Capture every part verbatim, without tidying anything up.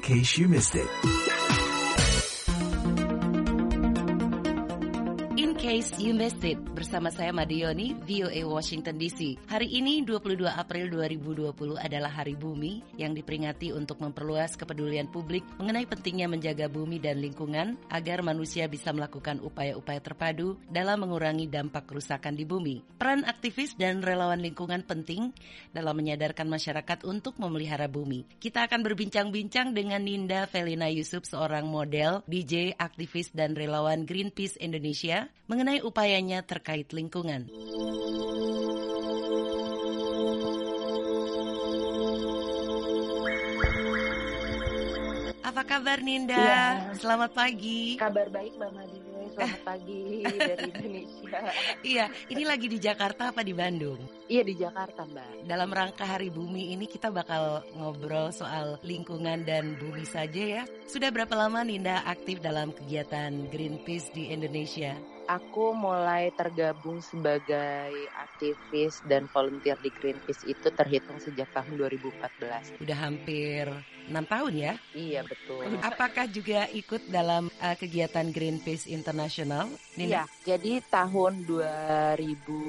case you missed it. In case you missed it, bersama saya Madioni, V O A Washington D C. Hari ini dua puluh dua April dua ribu dua puluh adalah Hari Bumi yang diperingati untuk memperluas kepedulian publik mengenai pentingnya menjaga bumi dan lingkungan agar manusia bisa melakukan upaya-upaya terpadu dalam mengurangi dampak kerusakan di bumi. Peran aktivis dan relawan lingkungan penting dalam menyadarkan masyarakat untuk memelihara bumi. Kita akan berbincang-bincang dengan Ninda Felina Yusuf, seorang model, D J, aktivis dan relawan Greenpeace Indonesia, mengenai upayanya terkait lingkungan. Apa kabar Ninda? Ya. Selamat pagi. Kabar baik Mbak Madini, selamat pagi dari Indonesia. Iya, ini lagi di Jakarta apa di Bandung? Iya di Jakarta Mbak. Dalam rangka Hari Bumi ini kita bakal ngobrol soal lingkungan dan bumi saja ya. Sudah berapa lama Ninda aktif dalam kegiatan Greenpeace di Indonesia? Aku mulai tergabung sebagai aktivis dan volunteer di Greenpeace itu terhitung sejak tahun dua ribu empat belas. Udah hampir enam tahun ya? Iya betul. Apakah juga ikut dalam uh, kegiatan Greenpeace Internasional? Iya, jadi tahun dua ribu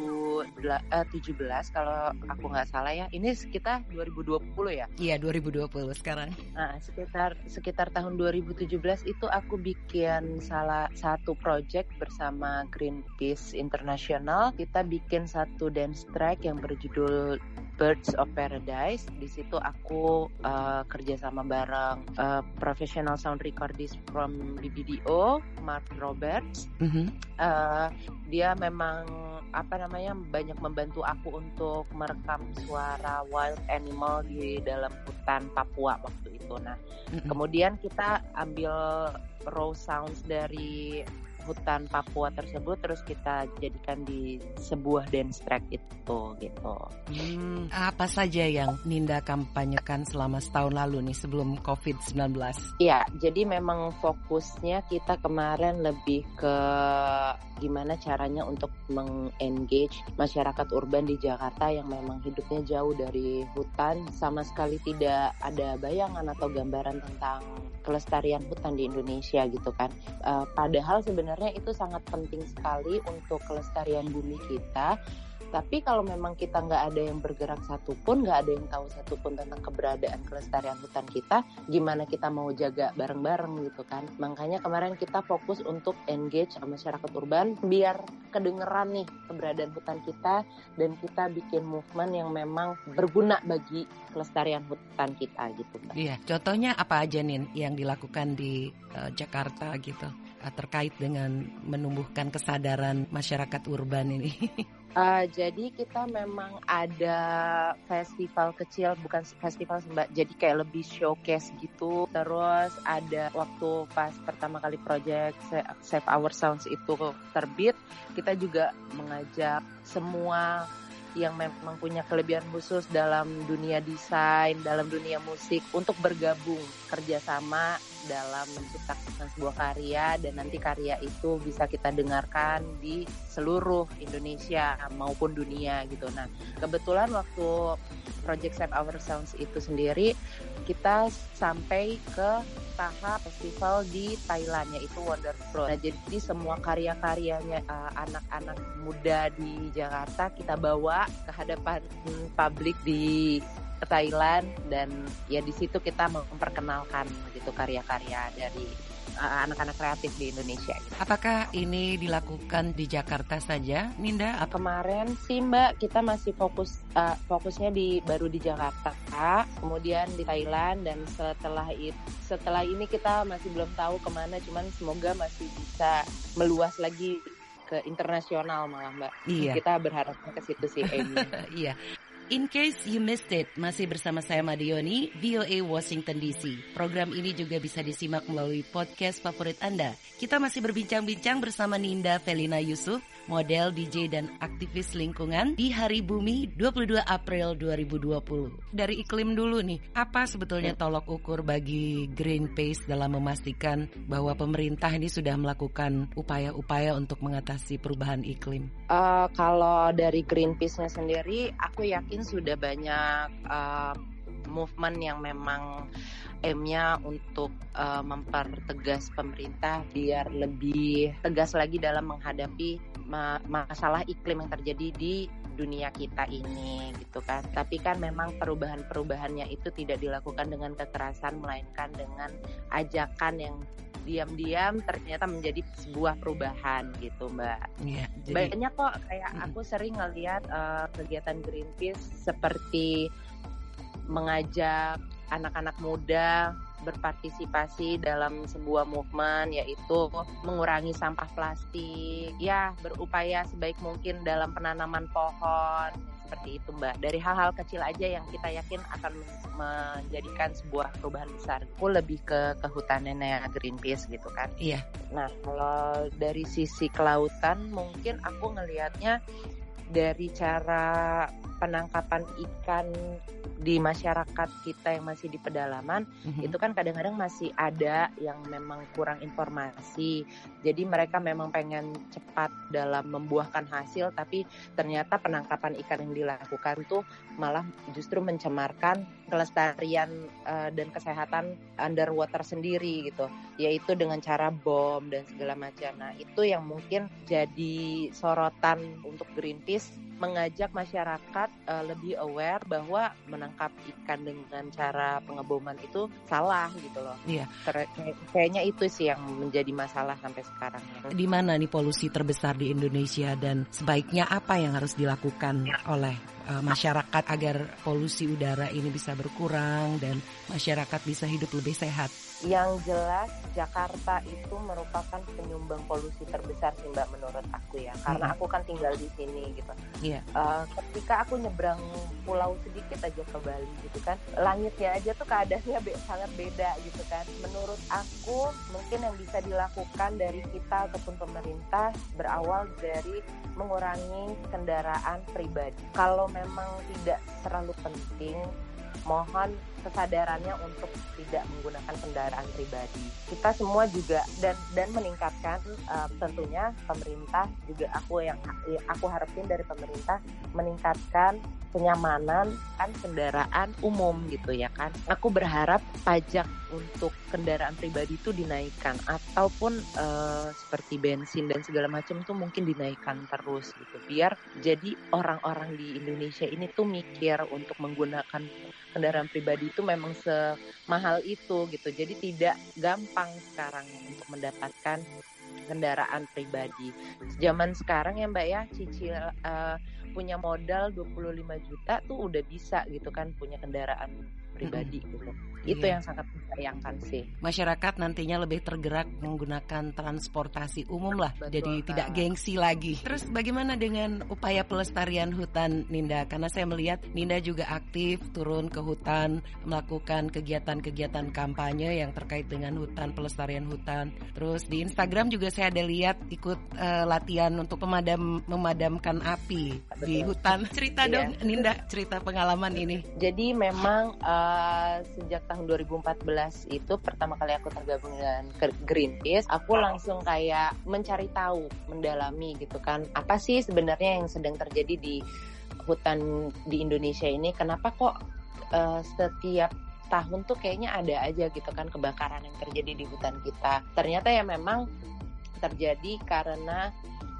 tujuh belas kalau aku nggak salah ya, ini sekitar dua ribu dua puluh ya? Iya, dua ribu dua puluh sekarang. Nah, sekitar sekitar tahun dua ribu tujuh belas itu aku bikin salah satu project bersama Greenpeace Internasional. Kita bikin satu dance track yang berjudul Birds of Paradise. Di situ aku uh, kerja sama bareng uh, professional sound recordist from B B D O, Mark Roberts. Mm-hmm. Uh, dia memang apa namanya banyak membantu aku untuk merekam suara wild animal di dalam hutan Papua waktu itu. Nah, mm-hmm. kemudian kita ambil raw sounds dari hutan Papua tersebut terus kita jadikan di sebuah dance track itu gitu. Hmm, apa saja yang Ninda kampanyekan selama setahun lalu nih sebelum covid sembilan belas? Iya, jadi memang fokusnya kita kemarin lebih ke gimana caranya untuk meng-engage masyarakat urban di Jakarta yang memang hidupnya jauh dari hutan, sama sekali tidak ada bayangan atau gambaran tentang kelestarian hutan di Indonesia gitu kan. Uh, padahal sebenarnya itu sangat penting sekali untuk kelestarian bumi kita. Tapi kalau memang kita nggak ada yang bergerak satupun, nggak ada yang tahu satupun tentang keberadaan kelestarian hutan kita, gimana kita mau jaga bareng-bareng gitu kan. Makanya kemarin kita fokus untuk engage masyarakat urban biar kedengeran nih keberadaan hutan kita, dan kita bikin movement yang memang berguna bagi kelestarian hutan kita gitu Mbak. Iya, contohnya apa aja nih yang dilakukan di uh, Jakarta gitu uh, terkait dengan menumbuhkan kesadaran masyarakat urban ini? Uh, jadi kita memang ada festival kecil, bukan festival Mbak, jadi kayak lebih showcase gitu. Terus ada waktu pas pertama kali project Save Our Sounds itu terbit, kita juga mengajak semua yang memang punya kelebihan khusus dalam dunia desain, dalam dunia musik untuk bergabung kerjasama dalam menciptakan sebuah karya, dan nanti karya itu bisa kita dengarkan di seluruh Indonesia maupun dunia gitu. Nah, kebetulan waktu Project Save Our Sounds itu sendiri kita sampai ke tahap festival di Thailand, yaitu Wonderful. Nah, jadi semua karya-karyanya uh, anak-anak muda di Jakarta kita bawa ke hadapan publik di Thailand, dan ya di situ kita memperkenalkan gitu karya-karya dari uh, anak-anak kreatif di Indonesia. Gitu. Apakah ini dilakukan di Jakarta saja, Ninda? Apa? Kemarin sih Mbak, kita masih fokus uh, fokusnya di baru di Jakarta, kemudian di Thailand, dan setelah itu setelah ini kita masih belum tahu kemana, cuman semoga masih bisa meluas lagi ke internasional malah Mbak. Iya. Kita berharap ke situ sih Amy. Iya. In case you missed it, masih bersama saya Madioni, V O A Washington D C. Program ini juga bisa disimak melalui podcast favorit Anda. Kita masih berbincang-bincang bersama Ninda Felina Yusuf, model, D J, dan aktivis lingkungan di Hari Bumi dua puluh dua April dua ribu dua puluh. Dari iklim dulu nih, apa sebetulnya tolok ukur bagi Greenpeace dalam memastikan bahwa pemerintah ini sudah melakukan upaya-upaya untuk mengatasi perubahan iklim? Uh, kalau dari Greenpeace-nya sendiri, aku yakin sudah banyak uh, movement yang memang aimnya untuk uh, mempertegas pemerintah biar lebih tegas lagi dalam menghadapi ma- masalah iklim yang terjadi di dunia kita ini gitu kan. Tapi kan memang perubahan-perubahannya itu tidak dilakukan dengan kekerasan, melainkan dengan ajakan yang diam-diam ternyata menjadi sebuah perubahan gitu, Mbak. Iya, jadi Banyak kok kayak aku sering ngelihat uh, kegiatan Greenpeace seperti mengajak anak-anak muda berpartisipasi dalam sebuah movement, yaitu mengurangi sampah plastik, ya berupaya sebaik mungkin dalam penanaman pohon, seperti itu Mbak. Dari hal-hal kecil aja yang kita yakin akan menjadikan sebuah perubahan besar. Aku lebih ke kehutanannya Greenpeace gitu kan. Iya. Nah kalau dari sisi kelautan mungkin aku ngelihatnya dari cara penangkapan ikan di masyarakat kita yang masih di pedalaman, mm-hmm. itu kan kadang-kadang masih ada yang memang kurang informasi. Jadi mereka memang pengen cepat dalam membuahkan hasil, tapi ternyata penangkapan ikan yang dilakukan tuh malah justru mencemarkan kelestarian uh, dan kesehatan underwater sendiri gitu, yaitu dengan cara bom dan segala macam. Nah itu yang mungkin jadi sorotan untuk Greenpeace, mengajak masyarakat uh, lebih aware bahwa menangkap ikan dengan cara pengeboman itu salah gitu loh. Iya. Kayaknya itu sih yang menjadi masalah sampai sekarang. Di mana nih polusi terbesar di Indonesia dan sebaiknya apa yang harus dilakukan oleh uh, masyarakat agar polusi udara ini bisa berkurang dan masyarakat bisa hidup lebih sehat? Yang jelas Jakarta itu merupakan penyumbang polusi terbesar sih Mbak menurut aku ya, karena aku kan tinggal di sini gitu. Iya. Uh, ketika aku nyebrang pulau sedikit aja ke Bali gitu kan, langitnya aja tuh keadaannya be- sangat beda gitu kan. Menurut aku mungkin yang bisa dilakukan dari kita ataupun pemerintah berawal dari mengurangi kendaraan pribadi. Kalau memang tidak terlalu penting, mohon kesadarannya untuk tidak menggunakan kendaraan pribadi. Kita semua juga dan dan meningkatkan uh, tentunya pemerintah juga, aku yang aku harapin dari pemerintah meningkatkan kenyamanan kan kendaraan umum gitu ya kan. Aku berharap pajak untuk kendaraan pribadi itu dinaikkan ataupun uh, seperti bensin dan segala macam tuh mungkin dinaikkan terus gitu. Biar jadi orang-orang di Indonesia ini tuh mikir untuk menggunakan kendaraan pribadi itu memang semahal itu gitu. Jadi tidak gampang sekarang untuk mendapatkan kendaraan pribadi. Zaman sekarang ya Mbak ya, cicil uh, punya modal dua puluh lima juta tuh udah bisa gitu kan punya kendaraan pribadi hmm. gitu. Itu iya. Yang sangat disayangkan sih. Masyarakat nantinya lebih tergerak menggunakan transportasi umum lah. Betul, jadi kan. Tidak gengsi lagi. Terus bagaimana dengan upaya pelestarian hutan Ninda? Karena saya melihat Ninda juga aktif turun ke hutan, melakukan kegiatan-kegiatan kampanye yang terkait dengan hutan, pelestarian hutan. Terus di Instagram juga saya ada lihat ikut uh, latihan untuk pemadam memadamkan api. Betul. Di hutan. Cerita iya. dong Ninda, cerita pengalaman ini. Jadi memang uh, sejak tahun dua ribu empat belas itu pertama kali aku tergabung dengan Greenpeace, aku langsung kayak mencari tahu, mendalami gitu kan, apa sih sebenarnya yang sedang terjadi di hutan di Indonesia ini, kenapa kok uh, setiap tahun tuh kayaknya ada aja gitu kan kebakaran yang terjadi di hutan kita. Ternyata ya memang terjadi karena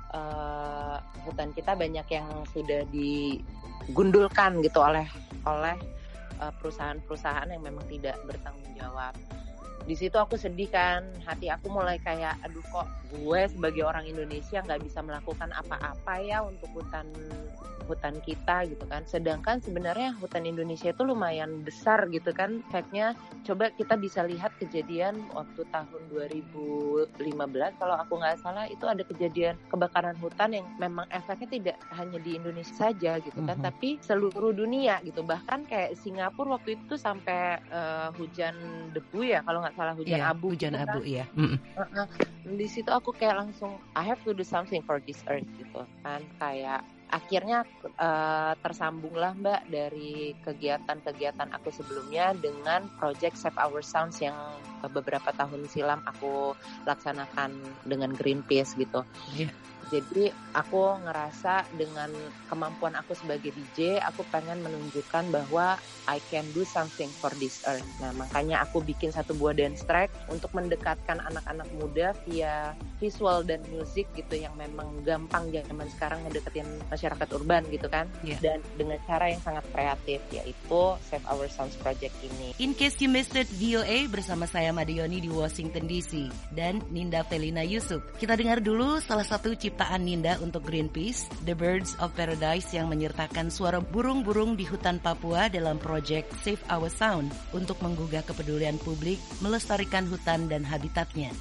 uh, hutan kita banyak yang sudah digundulkan gitu oleh oleh perusahaan-perusahaan yang memang tidak bertanggung jawab. Di situ aku sedih kan, hati aku mulai kayak, aduh kok gue sebagai orang Indonesia nggak bisa melakukan apa-apa ya untuk hutan hutan kita gitu kan. Sedangkan sebenarnya hutan Indonesia itu lumayan besar gitu kan. Efeknya coba kita bisa lihat kejadian waktu tahun dua ribu lima belas kalau aku nggak salah, itu ada kejadian kebakaran hutan yang memang efeknya tidak hanya di Indonesia saja gitu kan, mm-hmm. tapi seluruh dunia gitu. Bahkan kayak Singapura waktu itu sampai uh, hujan debu ya kalau nggak salah, hujan iya, abu hujan gitu abu kan. ya. Mm-hmm. Uh-uh. Di situ aku kayak langsung I have to do something for this earth gitu kan, kayak akhirnya uh, tersambunglah Mbak dari kegiatan-kegiatan aku sebelumnya dengan project Save Our Sounds yang beberapa tahun silam aku laksanakan dengan Greenpeace gitu. Yeah. Jadi aku ngerasa dengan kemampuan aku sebagai D J, aku pengen menunjukkan bahwa I can do something for this earth. Nah, makanya aku bikin satu buah dance track untuk mendekatkan anak-anak muda via visual dan musik gitu, yang memang gampang zaman sekarang ngedeketin masyarakat urban gitu kan. Yeah. Dan dengan cara yang sangat kreatif, yaitu Save Our Sounds Project ini. In case you missed it, V O A bersama saya Madioni di Washington D C dan Ninda Felina Yusuf. Kita dengar dulu salah satu ciptaan Ninda untuk Greenpeace, The Birds of Paradise, yang menyertakan suara burung-burung di hutan Papua dalam project Save Our Sound untuk menggugah kepedulian publik melestarikan hutan dan habitatnya.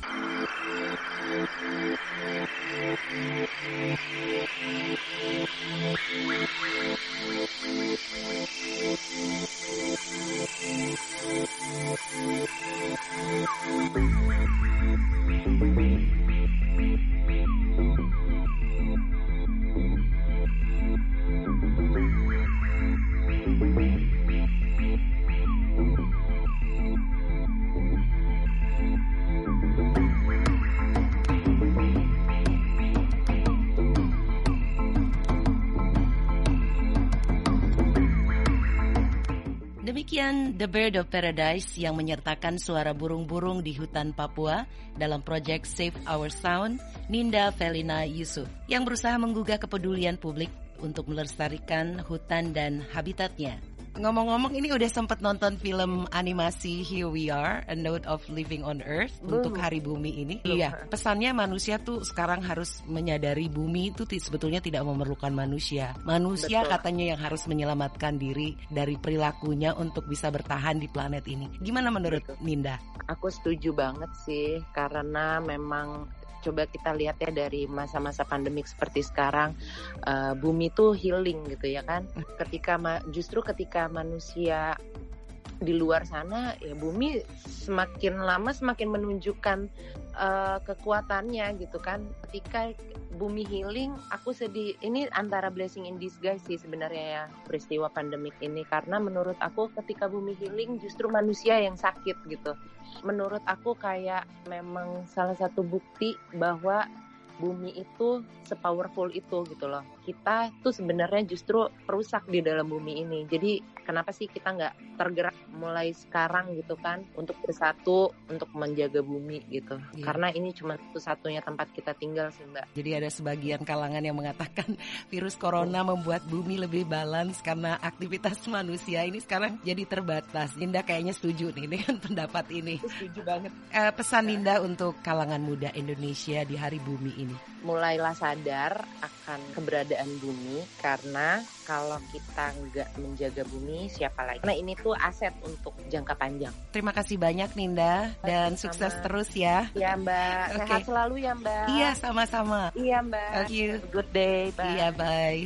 Demikian The Bird of Paradise yang menyertakan suara burung-burung di hutan Papua dalam project Save Our Sound, Ninda Felina Yusuf, yang berusaha menggugah kepedulian publik untuk melestarikan hutan dan habitatnya. Ngomong-ngomong, ini udah sempat nonton film animasi Here We Are, A Note of Living on Earth Belum. Untuk Hari Bumi ini? Belum. Iya, pesannya manusia tuh sekarang harus menyadari bumi itu t- sebetulnya tidak memerlukan manusia. Manusia Betul. Katanya yang harus menyelamatkan diri dari perilakunya untuk bisa bertahan di planet ini. Gimana menurut Betul. Ninda? Aku setuju banget sih, karena memang coba kita lihat ya dari masa-masa pandemik seperti sekarang, uh, bumi tuh healing gitu ya kan. Ketika ma- justru ketika manusia di luar sana, ya bumi semakin lama semakin menunjukkan uh, kekuatannya gitu kan. Ketika bumi healing, aku sedih. Ini antara blessing in disguise sih sebenarnya ya, peristiwa pandemik ini. Karena menurut aku ketika bumi healing justru manusia yang sakit gitu. Menurut aku kayak memang salah satu bukti bahwa bumi itu sepowerful itu gitu loh. Kita tuh sebenarnya justru perusak di dalam bumi ini. Jadi kenapa sih kita nggak tergerak mulai sekarang gitu kan untuk bersatu untuk menjaga bumi gitu? Iya. Karena ini cuma satu-satunya tempat kita tinggal sih Mbak. Jadi ada sebagian kalangan yang mengatakan virus corona oh. membuat bumi lebih balance karena aktivitas manusia ini sekarang jadi terbatas. Ninda kayaknya setuju nih dengan pendapat ini. Setuju banget. Eh, pesan Ninda untuk kalangan muda Indonesia di Hari Bumi ini. Mulailah sadar akan keberadaan bumi, karena kalau kita nggak menjaga bumi, siapa lagi? Karena ini tuh aset untuk jangka panjang. Terima kasih banyak Ninda, dan sama. Sukses terus ya. Iya Mbak, okay. Sehat selalu ya Mbak. Iya, sama-sama. Iya Mbak. Thank you. Good day, bye. Iya, bye.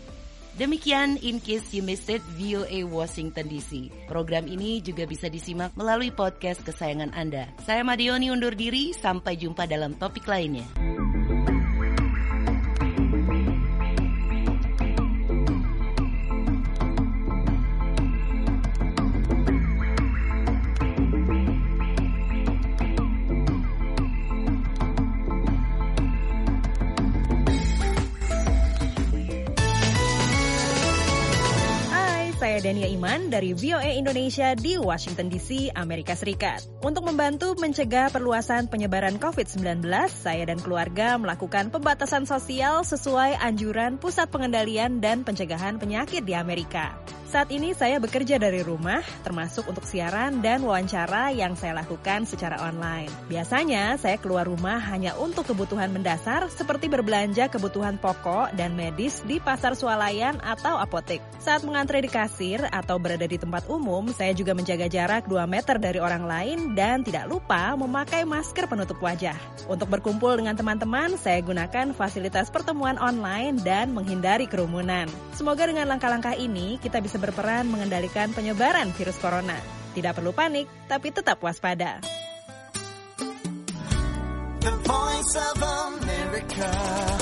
Demikian In Case You Missed It, V O A Washington D C. Program ini juga bisa disimak melalui podcast kesayangan Anda. Saya Madioni undur diri, sampai jumpa dalam topik lainnya. Saya Dania Iman dari V O A Indonesia di Washington D C, Amerika Serikat. Untuk membantu mencegah perluasan penyebaran covid sembilan belas, saya dan keluarga melakukan pembatasan sosial sesuai anjuran Pusat Pengendalian dan Pencegahan Penyakit di Amerika. Saat ini saya bekerja dari rumah, termasuk untuk siaran dan wawancara yang saya lakukan secara online. Biasanya saya keluar rumah hanya untuk kebutuhan mendasar seperti berbelanja kebutuhan pokok dan medis di pasar swalayan atau apotek. Saat mengantre di kasir atau berada di tempat umum, saya juga menjaga jarak dua meter dari orang lain dan tidak lupa memakai masker penutup wajah. Untuk berkumpul dengan teman-teman, saya gunakan fasilitas pertemuan online dan menghindari kerumunan. Semoga dengan langkah-langkah ini kita bisa berperan mengendalikan penyebaran virus corona. Tidak perlu panik, tapi tetap waspada. The Voice of America.